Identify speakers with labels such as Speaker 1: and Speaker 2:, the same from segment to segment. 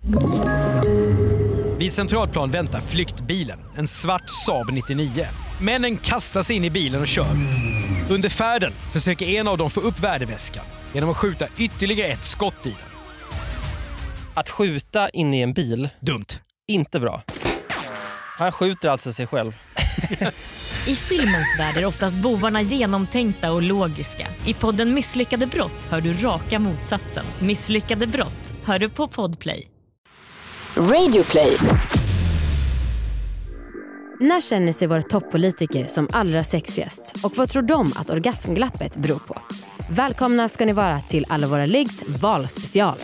Speaker 1: Vid Centralplan väntar flyktbilen, en svart Saab 99. Männen kastar sig in i bilen och kör. Under färden försöker en av dem få upp värdeväskan genom att skjuta ytterligare ett skott i den.
Speaker 2: Att skjuta in i en bil,
Speaker 1: dumt.
Speaker 2: Inte bra. Han skjuter alltså sig själv.
Speaker 3: I filmens värld är oftast bovarna genomtänkta och logiska. I podden Misslyckade brott hör du raka motsatsen. Misslyckade brott hör du på Podplay.
Speaker 4: Radioplay.
Speaker 5: När känner sig våra toppolitiker som allra sexigast? Och vad tror de att orgasmglappet beror på? Välkomna ska ni vara till Alla våra liggs valspecial.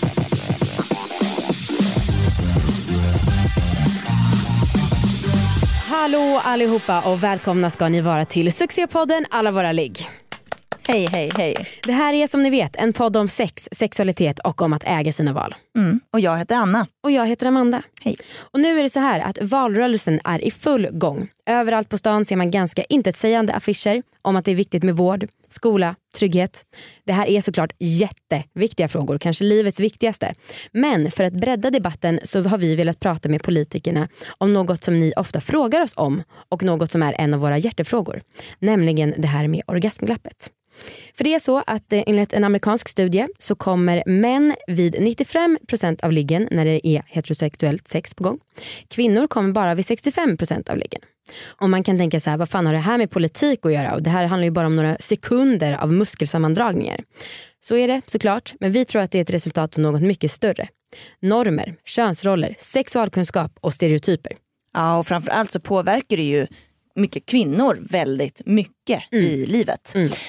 Speaker 5: Hallå allihopa och välkomna ska ni vara till succépodden Alla våra ligg.
Speaker 6: Hej, hej, hej.
Speaker 5: Det här är som ni vet en podd om sex, sexualitet och om att äga sina val.
Speaker 6: Och jag heter Anna.
Speaker 5: Och jag heter Amanda.
Speaker 6: Hej.
Speaker 5: Och nu är det så här att valrörelsen är i full gång. Överallt på stan ser man ganska intetsägande affischer om att det är viktigt med vård, skola, trygghet. Det här är såklart jätteviktiga frågor, kanske livets viktigaste. Men för att bredda debatten så har vi velat prata med politikerna om något som ni ofta frågar oss om och något som är en av våra hjärtefrågor. Nämligen det här med orgasmglappet. För det är så att enligt en amerikansk studie så kommer män vid 95% av liggen när det är heterosexuellt sex på gång. Kvinnor kommer bara vid 65% av liggen. Och man kan tänka så här, vad fan har det här med politik att göra? Och det här handlar ju bara om några sekunder av muskelsammandragningar. Så är det såklart, men vi tror att det är ett resultat av något mycket större. Normer, könsroller, sexualkunskap och stereotyper.
Speaker 6: Ja, och framförallt så påverkar det ju mycket kvinnor väldigt mycket i livet.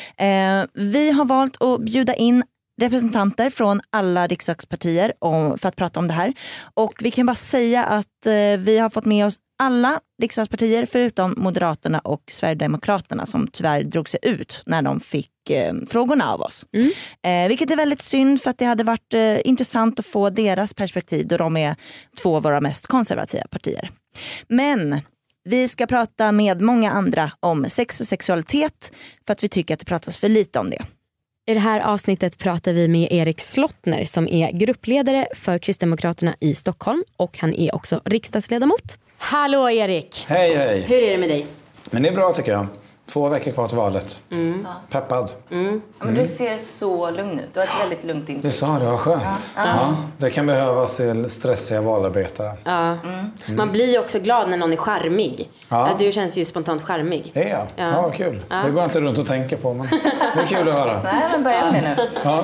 Speaker 6: Vi har valt att bjuda in representanter från alla riksdagspartier för att prata om det här. Och vi kan bara säga att vi har fått med oss alla riksdagspartier förutom Moderaterna och Sverigedemokraterna som tyvärr drog sig ut när de fick frågorna av oss. Vilket är väldigt synd för att det hade varit intressant att få deras perspektiv då de är två av våra mest konservativa partier. Men vi ska prata med många andra om sex och sexualitet för att vi tycker att det pratas för lite om det.
Speaker 5: I det här avsnittet pratar vi med Erik Slottner som är gruppledare för Kristdemokraterna i Stockholm och han är också riksdagsledamot. Hallå Erik!
Speaker 7: Hej, hej.
Speaker 5: Hur är det med dig?
Speaker 7: Men det är bra tycker jag. 2 veckor kvar till valet. Peppad.
Speaker 6: Ja, men du ser så lugn ut. Du har ett väldigt lugnt intryck.
Speaker 7: Du sa det, var skönt. Ja, det kan behövas till stressiga valarbetare.
Speaker 5: Ja. Man blir ju också glad när någon är charmig.
Speaker 7: Ja.
Speaker 5: Du känns ju spontant charmig.
Speaker 7: Det är jag. Ja, vad kul. Det går inte runt och tänka på, men det är kul att höra.
Speaker 6: Nej, men börja med nu.
Speaker 7: Ja.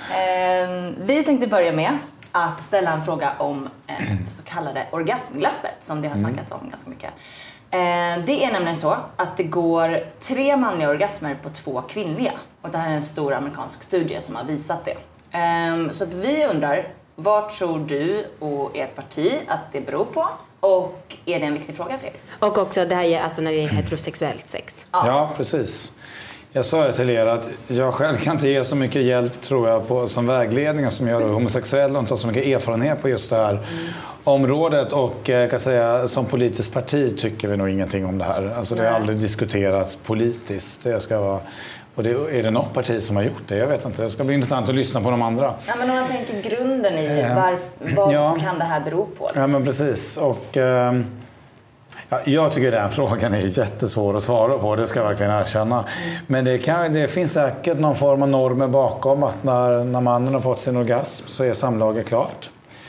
Speaker 6: Vi tänkte börja med att ställa en fråga om så kallade orgasmglappet som det har snackats om ganska mycket. Det är nämligen så att det går 3 manliga orgasmer på 2 kvinnliga. Och det här är en stor amerikansk studie som har visat det. Så att vi undrar, vad tror du och ert parti att det beror på? Och är det en viktig fråga för er?
Speaker 5: Och också det här är alltså när det är heterosexuellt sex.
Speaker 7: Ja, precis. Jag sa det till er att jag själv kan inte ge så mycket hjälp tror jag som vägledning som gör homosexuella och inte har så mycket erfarenhet på just det här området och kan säga som politiskt parti tycker vi nog ingenting om det här. Alltså det har aldrig diskuterats politiskt. Det ska vara, och är det något parti som har gjort det? Jag vet inte. Det ska bli intressant att lyssna på de andra.
Speaker 6: Ja, men om man tänker grunden i vad kan det här bero på? Liksom?
Speaker 7: Ja, men precis. Och jag tycker den frågan är jättesvår att svara på, det ska jag verkligen erkänna. Men det finns säkert någon form av normer bakom att när mannen har fått sin orgasm så är samlaget klart.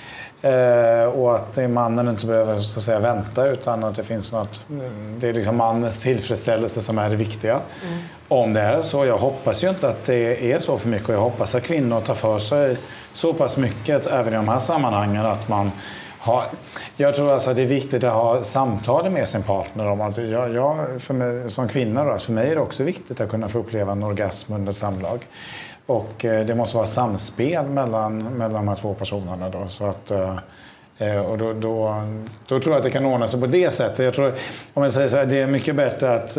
Speaker 7: Och att mannen inte behöver så att säga, vänta utan att det finns något, det är liksom mannens tillfredsställelse som är det viktiga. Om det är så, jag hoppas ju inte att det är så för mycket och jag hoppas att kvinnor tar för sig så pass mycket även i de här sammanhangen att man jag tror alltså att det är viktigt att ha samtal med sin partner om att för mig, som kvinna då, för mig är det också viktigt att kunna få uppleva en orgasm under samlag. Och det måste vara samspel mellan de här 2 personerna då, så att och då tror jag att det kan ordna sig på det sättet. Jag tror, om jag säger så här, det är mycket bättre att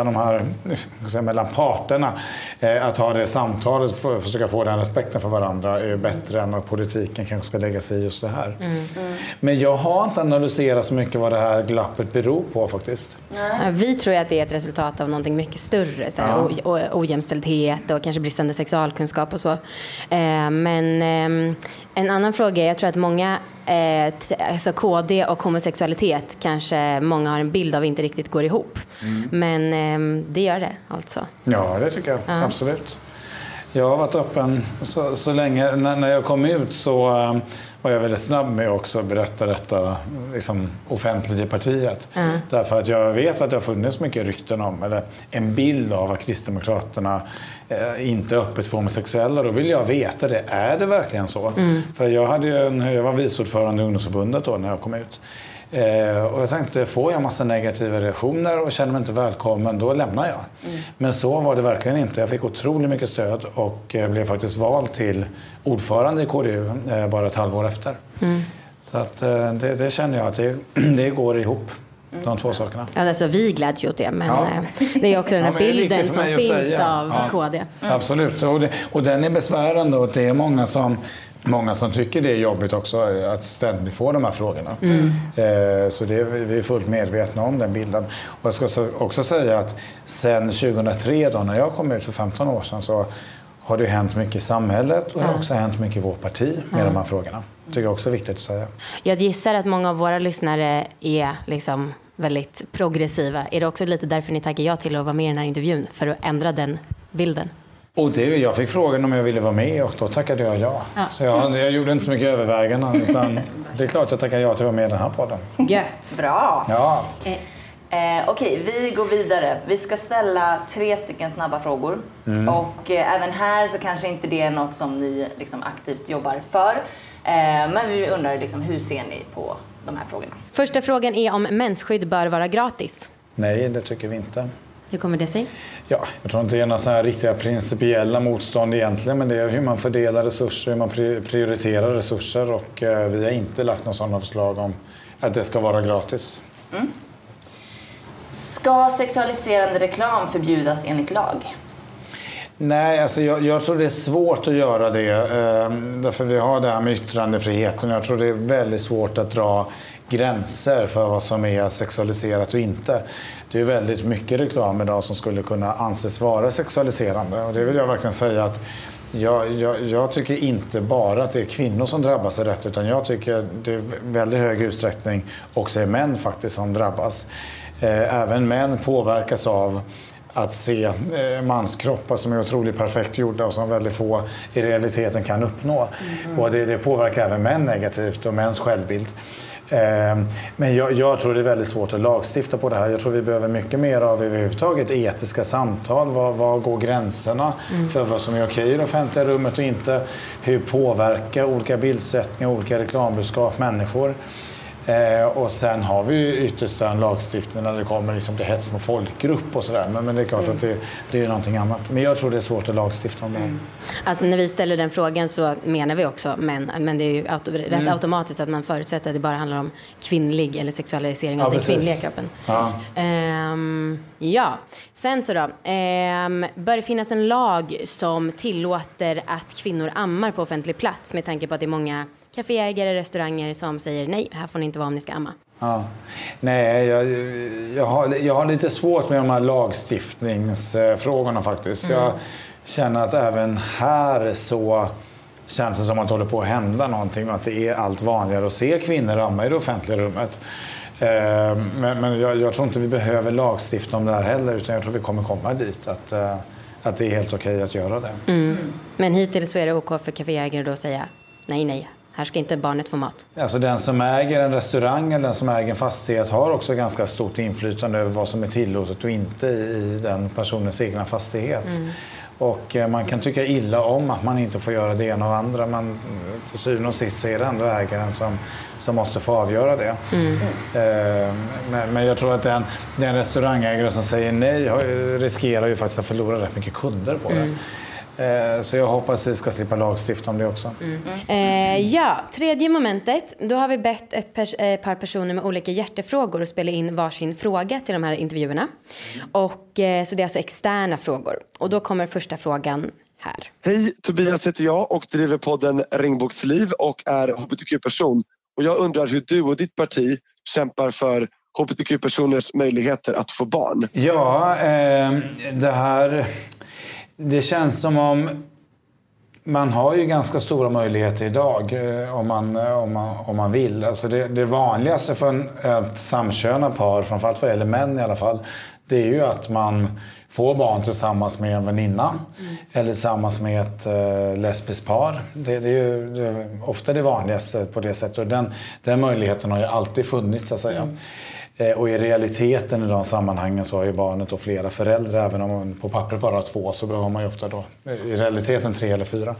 Speaker 7: mellan parterna att ha det samtalet för att försöka få den respekten för varandra är bättre än att politiken kanske ska lägga sig i just det här. Men jag har inte analyserat så mycket vad det här glappet beror på faktiskt.
Speaker 5: Vi tror att det är ett resultat av någonting mycket större så här, och ojämställdhet och kanske bristande sexualkunskap och så. Men en annan fråga är, jag tror att många alltså KD och homosexualitet kanske många har en bild av inte riktigt går ihop. Men det gör det alltså.
Speaker 7: Ja, det tycker jag. Absolut. Jag har varit öppen så länge. När jag kom ut så var jag väldigt snabb med också att berätta detta liksom, offentligt i partiet. Därför att jag vet att det har funnits mycket rykten om, eller en bild av att Kristdemokraterna inte öppet för homosexuella. Då vill jag veta det. Är det verkligen så? För jag var viceordförande i ungdomsförbundet då när jag kom ut. Och jag tänkte, får jag massa negativa reaktioner och känner mig inte välkommen, då lämnar jag. Men så var det verkligen inte. Jag fick otroligt mycket stöd och blev faktiskt vald till ordförande i KDU bara ett halvår efter. Så att, det känner jag att det går ihop. De två sakerna.
Speaker 5: Ja, alltså, vi gläds ju åt det, men det är också den här bilden som finns av KD.
Speaker 7: Absolut, och den är besvärande och det är många som tycker det är jobbigt också att ständigt få de här frågorna. Så vi är fullt medvetna om den bilden. Och jag ska också säga att sen 2003 då, när jag kom ut för 15 år sedan, så har det hänt mycket i samhället och det har också hänt mycket i vårt parti med de här frågorna. Det tycker jag också är viktigt att säga. Jag
Speaker 5: gissar att många av våra lyssnare är liksom väldigt progressiva. Är det också lite därför ni tackar ja till att vara med i den här intervjun, för att ändra den bilden?
Speaker 7: Och jag fick frågan om jag ville vara med och då tackade jag ja. Så jag gjorde inte så mycket överväganden, utan det är klart att jag tackar ja till att vara med i den här podden.
Speaker 5: Gött.
Speaker 6: Bra.
Speaker 7: Ja.
Speaker 6: Okej, vi går vidare. Vi ska ställa 3 snabba frågor. Och även här så kanske inte det är något som ni liksom aktivt jobbar för. Men vi undrar liksom, hur ser ni på de här frågorna?
Speaker 5: Första frågan är om mensskydd bör vara gratis.
Speaker 7: Nej, det tycker vi inte.
Speaker 5: Hur kommer det sig?
Speaker 7: Ja, jag tror inte det är några så här riktiga principiella motstånd egentligen, men det är hur man fördelar resurser, hur man prioriterar resurser, och vi har inte lagt några sådana förslag om att det ska vara gratis.
Speaker 6: Ska sexualiserande reklam förbjudas enligt lag?
Speaker 7: Nej, alltså jag tror det är svårt att göra det. Därför vi har det här med yttrandefriheten. Jag tror det är väldigt svårt att dra gränser för vad som är sexualiserat och inte. Det är väldigt mycket reklam idag som skulle kunna anses vara sexualiserande. Och det vill jag verkligen säga att jag tycker inte bara att det är kvinnor som drabbas av rätt, utan jag tycker det är väldigt hög utsträckning också är män faktiskt som drabbas. Även män påverkas av att se manskroppar som är otroligt perfekt gjorda och som väldigt få i realiteten kan uppnå. Och det påverkar även män negativt och mäns självbild. Men jag tror det är väldigt svårt att lagstifta på det här. Jag tror vi behöver mycket mer av överhuvudtaget etiska samtal. Vad går gränserna för vad som är okej i det offentliga rummet och inte? Hur påverkar olika bildsättningar, olika reklambudskap människor? Och sen har vi ju ytterst en lagstiftning när det kommer liksom till hets mot folkgrupp och sådär. Men det är klart att det är någonting annat. Men jag tror det är svårt att lagstifta om det.
Speaker 5: Alltså när vi ställer den frågan så menar vi också men det är ju rätt automatiskt att man förutsätter att det bara handlar om kvinnlig eller sexualisering av den kvinnliga kroppen. Ja. Sen så då. Bör det finnas en lag som tillåter att kvinnor ammar på offentlig plats, med tanke på att det är många kaféägare, restauranger som säger nej, här får ni inte vara om ni ska amma?
Speaker 7: Ja. Nej, jag har lite svårt med de här lagstiftningsfrågorna faktiskt. Jag känner att även här så känns det som att det håller på att hända någonting, att det är allt vanligare att se kvinnor amma i det offentliga rummet. Men jag tror inte vi behöver lagstifta om det här heller, utan jag tror vi kommer komma dit att det är helt okej att göra det.
Speaker 5: Men hittills så är det OK för kaféägare då att säga nej. Här ska inte barnet få mat.
Speaker 7: Alltså den som äger en restaurang eller den som äger en fastighet har också ganska stort inflytande över vad som är tillåtet och inte i den personens egna fastighet. Och man kan tycka illa om att man inte får göra det ena och andra, men till syvende och sist så är det ändå ägaren som måste få avgöra det. Men jag tror att den restaurangägare som säger nej riskerar ju faktiskt att förlora rätt mycket kunder på det. Så jag hoppas att vi ska slippa lagstifta om det också. Tredje momentet. Då har vi bett ett par personer med olika hjärtefrågor att spela in varsin fråga till de här intervjuerna. Och så det är alltså externa frågor. Och då kommer första frågan här.
Speaker 8: Hej, Tobias heter jag och driver podden Regnbågsliv och är hbtq-person. Och jag undrar hur du och ditt parti kämpar för hbtq-personers möjligheter att få barn.
Speaker 7: Ja, det känns som om Man har ju ganska stora möjligheter idag om man vill. Alltså det vanligaste för ett samkönat par, framförallt vad gäller män i alla fall, det är ju att man får barn tillsammans med en väninna eller tillsammans med ett lesbiskt par. Det är ju ofta det vanligaste på det sättet. Och den möjligheten har ju alltid funnits, så att säga. Och i realiteten i de sammanhangen så har ju barnet och flera föräldrar. Även om man på papper bara har 2, så har man ju ofta då i realiteten 3 eller 4.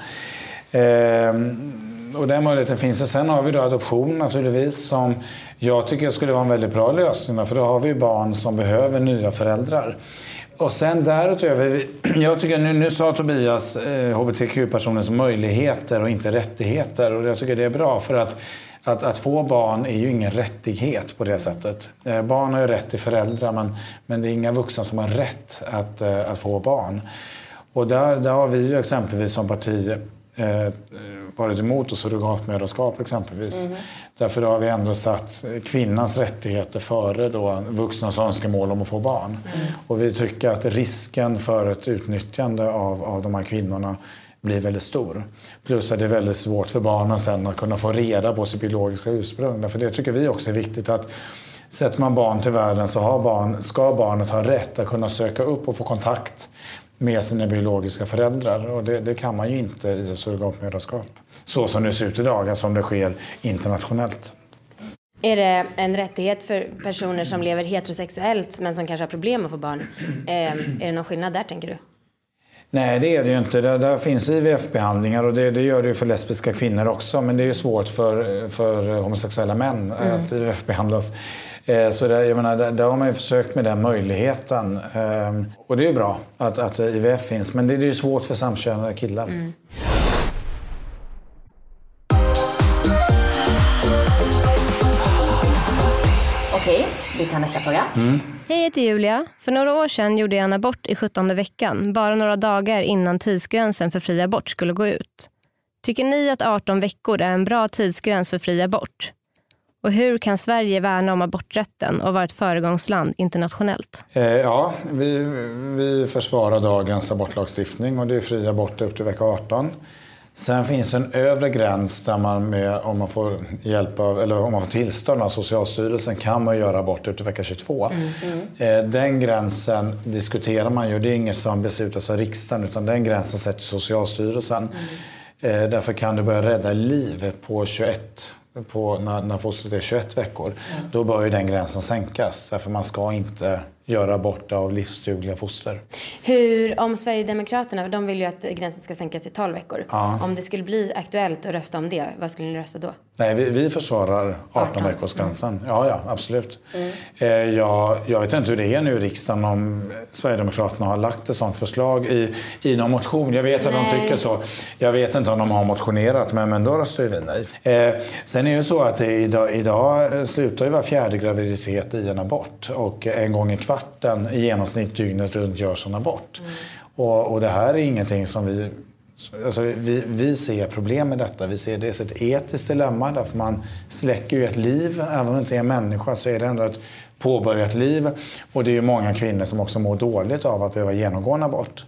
Speaker 7: Och den möjligheten finns. Och sen har vi då adoption naturligtvis, som jag tycker skulle vara en väldigt bra lösning. För då har vi barn som behöver nya föräldrar. Och sen därutöver, jag tycker nu sa Tobias hbtq-personers möjligheter och inte rättigheter. Och jag tycker det är bra, för att få barn är ju ingen rättighet på det sättet. Barn har ju rätt till föräldrar, men det är inga vuxna som har rätt att få barn. Och där har vi ju exempelvis som parti varit emot surrogatmödraskap exempelvis. Därför har vi ändå satt kvinnans rättigheter före då vuxnas önskemål om att få barn. Och vi tycker att risken för ett utnyttjande av de här kvinnorna blir väldigt stor. Plus att det är väldigt svårt för barnen sen att kunna få reda på sitt biologiska ursprung. Därför det tycker vi också är viktigt, att sätter man barn till världen så ska barnet ha rätt att kunna söka upp och få kontakt med sina biologiska föräldrar. Och det kan man ju inte i surrogatmödraskap. Så som det ser ut idag, som det sker internationellt.
Speaker 5: Är det en rättighet för personer som lever heterosexuellt men som kanske har problem att få barn? Är det någon skillnad där, tänker du?
Speaker 7: Nej, det är det ju inte. Där finns IVF-behandlingar, och det gör det ju för lesbiska kvinnor också. Men det är ju svårt för homosexuella män att IVF-behandlas. Så där har man ju försökt med den möjligheten. Och det är ju bra att IVF finns. Men det är ju svårt för samkönade killar.
Speaker 4: Okej, vi tar nästa fråga.
Speaker 9: Hej, jag heter Julia. För några år sedan gjorde jag en abort i 17:e veckan. Bara några dagar innan tidsgränsen för fri abort skulle gå ut. Tycker ni att 18 veckor är en bra tidsgräns för fri abort? Och hur kan Sverige värna om aborträtten och vara ett föregångsland internationellt?
Speaker 7: Ja, vi försvarar dagens abortlagstiftning, och det är fri abort upp till vecka 18. Sen finns en övre gräns där om man får hjälp av, eller om man får tillstånd av Socialstyrelsen, kan man göra abort upp till vecka 22. Den gränsen diskuterar man ju. Det är inget som beslutas av riksdagen, utan den gränsen sätter Socialstyrelsen. Därför kan du börja rädda liv på 21, när fostret är 21 veckor. Då bör ju den gränsen sänkas. Därför man ska inte göra abort av livsdugliga foster.
Speaker 5: Om Sverigedemokraterna, de vill ju att gränsen ska sänkas till 12 veckor. Ja. Om det skulle bli aktuellt att rösta om det, vad skulle ni rösta då?
Speaker 7: Nej, vi försvarar 18 veckors gränsen. Ja, absolut. Jag vet inte hur det är nu i riksdagen, om Sverigedemokraterna har lagt ett sådant förslag i någon motion. Jag vet att de tycker så. Jag vet inte om de har motionerat, men då röstar vi nej. Sen är det ju så att idag slutar ju var 4:e graviditet i en abort. Och en gång i kvarten i genomsnitt dygnet runt görs en abort. Och det här är ingenting som vi ser problem med detta. Vi ser det som ett etiskt dilemma, därför man släcker ju ett liv. Även om det inte är en människa, så är det ändå ett påbörjat liv. Och det är ju många kvinnor som också mår dåligt av att behöva genomgå en abort.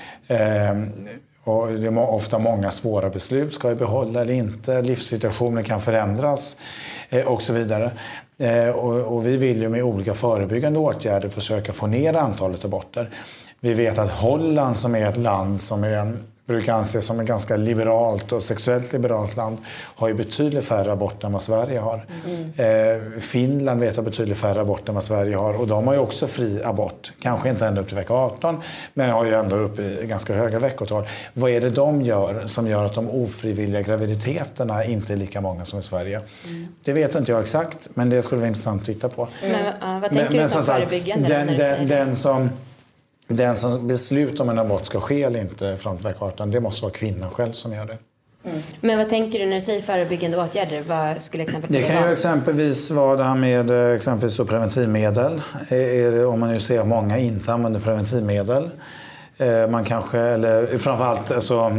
Speaker 7: Och det är ofta många svåra beslut. Ska vi behålla eller inte? Livssituationen kan förändras och så vidare. Och vi vill ju med olika förebyggande åtgärder försöka få ner antalet aborter. Vi vet att Holland, som är ett land som brukar anses som ett ganska liberalt och sexuellt liberalt land, har ju betydligt färre aborter än vad Sverige har. Finland vet att betydligt färre aborter än vad Sverige har, och de har ju också fri abort. Kanske inte ända upp till vecka 18, men har ju ändå upp i ganska höga veckotal. Vad är det de gör som gör att de ofrivilliga graviditeterna inte är lika många som i Sverige? Det vet inte jag exakt, men det skulle vara intressant att titta på.
Speaker 5: Men vad tänker du som förebyggande?
Speaker 7: Den som beslutar om en abort ska ske eller inte fram till vecka 18, det måste vara kvinnan själv som gör det.
Speaker 5: Men vad tänker du när du säger förebyggande åtgärder? Vad skulle exempelvis
Speaker 7: det kan ju exempelvis vara det här med exempelvis preventivmedel. Om man nu ser att många inte använder preventivmedel. Man kanske, eller framförallt, alltså,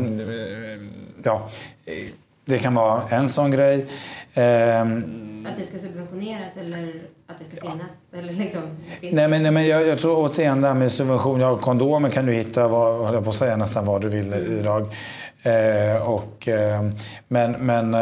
Speaker 7: det kan vara en sån grej.
Speaker 5: Att det ska subventioneras eller att det ska finnas? Eller liksom,
Speaker 7: Nej, men jag tror återigen det här med subvention. Kondomer kan du hitta, jag på säga nästan vad du vill idag. Men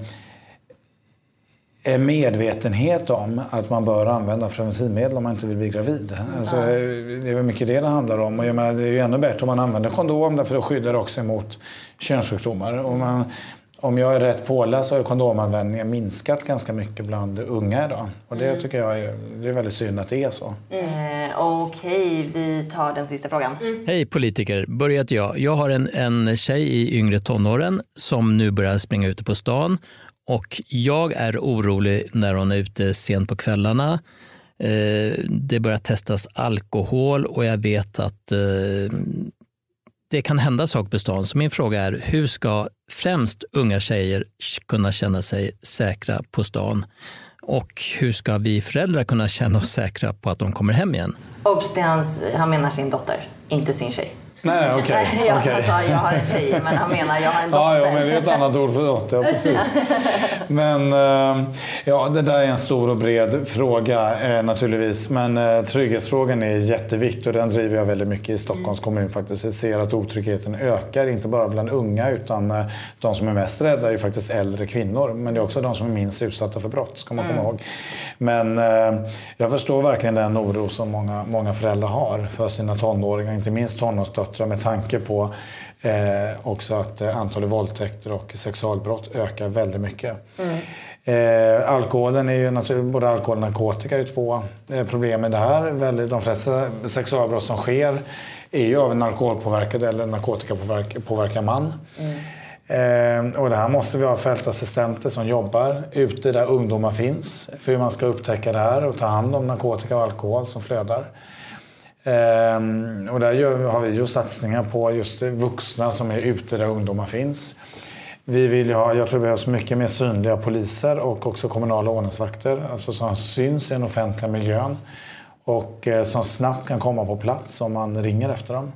Speaker 7: en medvetenhet om att man bör använda preventivmedel om man inte vill bli gravid. Alltså, det är väl mycket det handlar om. Och jag menar, det är ju ännu bättre om man använder kondom, därför det skyddar också mot könssjukdomar. Om jag är rätt påläst så har kondomanvändningen minskat ganska mycket bland unga idag. Och det tycker jag det är väldigt synd att det är så.
Speaker 4: Okej, vi tar den sista frågan.
Speaker 2: Hej politiker, börjat jag. Jag har en tjej i yngre tonåren som nu börjar springa ute på stan. Och jag är orolig när hon är ute sent på kvällarna. Det börjar testas alkohol och jag vet att det kan hända saker på stan. Så min fråga är, hur ska främst unga tjejer kunna känna sig säkra på stan? Och hur ska vi föräldrar kunna känna oss säkra på att de kommer hem igen?
Speaker 4: Obs, han menar sin dotter, inte sin tjej.
Speaker 7: Nej, okej.
Speaker 4: Han sa jag har en tjej, men han menar jag har en dotter.
Speaker 7: Ja, men det är ett annat ord för dotter, ja, precis. Men det där är en stor och bred fråga naturligtvis. Men trygghetsfrågan är jätteviktig och den driver jag väldigt mycket i Stockholms kommun faktiskt. Jag ser att otryggheten ökar, inte bara bland unga utan de som är mest rädda är ju faktiskt äldre kvinnor. Men det är också de som är minst utsatta för brott, ska man komma ihåg. Men jag förstår verkligen den oro som många föräldrar har för sina tonåringar, inte minst tonårsdöttrar, med tanke på också att antalet våldtäkter och sexualbrott ökar väldigt mycket. Alkoholen är ju naturligtvis, både alkohol och narkotika är ju två problem med det här. De flesta sexualbrott som sker är ju av en alkoholpåverkad eller narkotikapåverkad man. Och det här måste vi ha fältassistenter som jobbar ute där ungdomar finns för hur man ska upptäcka det här och ta hand om narkotika och alkohol som flödar. Och där har vi ju satsningar på just vuxna som är ute där ungdomar finns. Vi vill ju jag tror vi har så mycket mer synliga poliser och också kommunala ordningsvakter, alltså som syns i den offentliga miljön och som snabbt kan komma på plats om man ringer efter dem.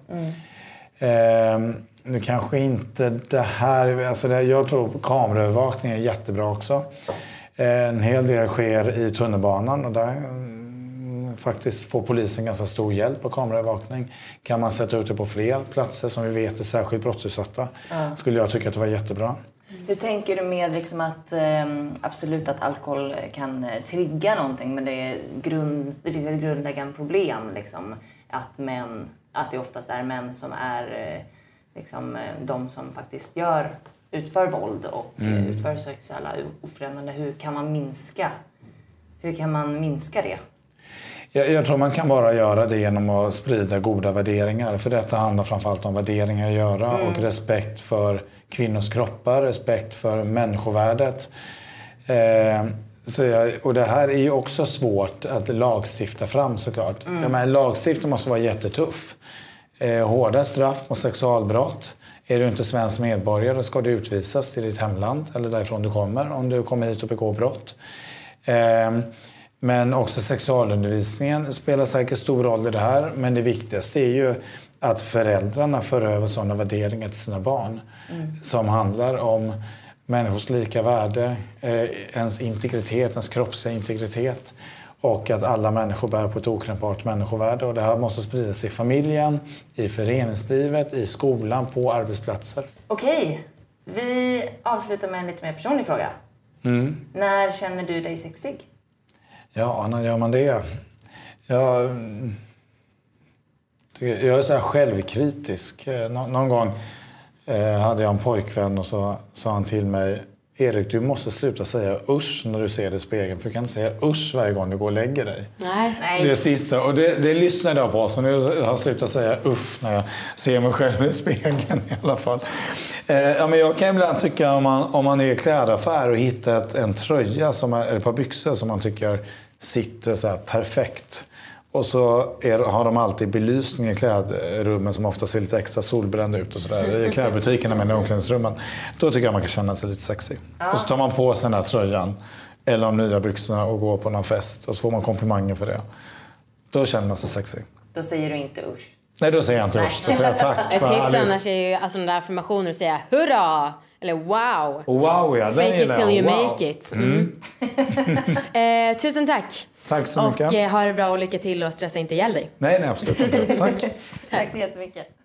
Speaker 7: Nu kanske inte det här, alltså jag tror kameraövervakning är jättebra också. En hel del sker i tunnelbanan och där faktiskt får polisen ganska stor hjälp på kameraövervakning. Kan man sätta ut det på fler platser som vi vet är särskilt brottsutsatta, skulle jag tycka att det var jättebra.
Speaker 4: Hur tänker du med liksom att absolut att alkohol kan trigga någonting, men det finns ett grundläggande problem liksom, att det oftast är män som är liksom, de som faktiskt utför våld och utför sexuella ofredanden. Hur kan man minska det?
Speaker 7: Jag tror man kan bara göra det genom att sprida goda värderingar. För detta handlar framförallt om värderingar att göra och respekt för kvinnors kroppar, respekt för människovärdet. Och det här är ju också svårt att lagstifta fram såklart. Lagstiftning måste vara jättetuff. Hårda straff mot sexualbrott. Är du inte svensk medborgare ska du utvisas till ditt hemland eller därifrån du kommer om du kommer hit och begår brott. Men också sexualundervisningen spelar säkert stor roll i det här. Men det viktigaste är ju att föräldrarna för över sådana värderingar till sina barn. Som handlar om människors lika värde, ens integritet, ens kroppsliga integritet. Och att alla människor bär på ett okränkbart människovärde. Och det här måste spridas i familjen, i föreningslivet, i skolan, på arbetsplatser.
Speaker 4: Okej, vi avslutar med en lite mer personlig fråga. När känner du dig sexig?
Speaker 7: Ja, när gör man det? Jag är så här självkritisk. Någon gång hade jag en pojkvän och så sa han till mig: Erik, du måste sluta säga usch när du ser dig i spegeln. För du kan inte säga usch varje gång du går och lägger dig.
Speaker 5: Nej.
Speaker 7: Det sista. Och det lyssnade jag på. Så nu har jag slutat säga usch när jag ser mig själv i spegeln i alla fall. Men jag kan ibland tycka om man är i klädaffär och hittar en tröja, ett par byxor som man tycker sitter så här perfekt. Och så har de alltid belysning i klädrummen som ofta ser lite extra solbrända ut och sådär. I klädbutikerna med omklädningsrummen. Då tycker jag man kan känna sig lite sexy. Och så tar man på sig den här tröjan eller de nya byxorna och går på någon fest. Och så får man komplimanger för det. Då känner man sig sexy.
Speaker 4: Då säger du inte usch.
Speaker 7: Nej, då säger jag inte usch. Då säger jag tack.
Speaker 5: Ett tips annars är ju alltså den där affirmationer att säga hurra eller wow.
Speaker 7: Wow, ja.
Speaker 5: Fake it till you make it. Tusen tack.
Speaker 7: Tack så mycket.
Speaker 5: Och ha det bra och lycka till och stressa inte ihjäl dig.
Speaker 7: Nej, absolut inte. Tack.
Speaker 4: Tack så jättemycket.